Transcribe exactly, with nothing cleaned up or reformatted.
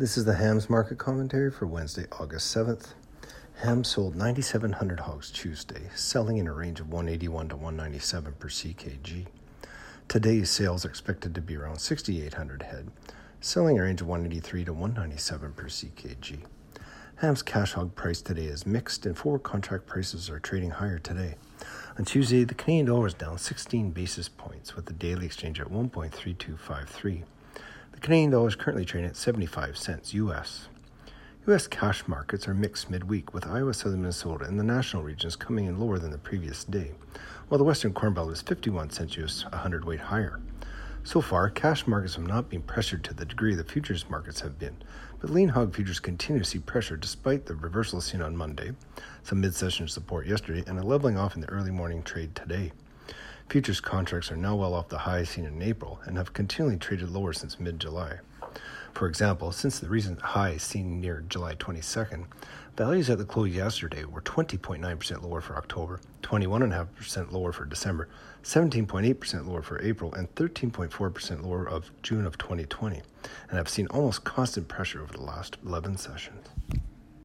This is the hams market commentary for Wednesday, August seventh. Hams sold nine thousand seven hundred hogs Tuesday, selling in a range of one eighty-one to one ninety-seven per C K G. Today's sales are expected to be around six thousand eight hundred head, selling in a range of one eighty-three to one ninety-seven per C K G. Hams cash hog price today is mixed, and forward contract prices are trading higher today. On Tuesday, the Canadian dollar is down sixteen basis points, with the daily exchange at one point three two five three. The Canadian dollar is currently trading at seventy-five cents U S. U S cash markets are mixed midweek, with Iowa, southern Minnesota, and the national regions coming in lower than the previous day, while the Western Corn Belt is fifty-one cents U S a hundredweight higher. So far, cash markets have not been pressured to the degree the futures markets have been, but lean hog futures continue to see pressure despite the reversal seen on Monday, some mid-session support yesterday, and a leveling off in the early morning trade today. Futures contracts are now well off the highs seen in April and have continually traded lower since mid-July. For example, since the recent highs seen near July twenty-second, values at the close yesterday were twenty point nine percent lower for October, twenty-one point five percent lower for December, seventeen point eight percent lower for April, and thirteen point four percent lower of June of twenty twenty, and have seen almost constant pressure over the last eleven sessions.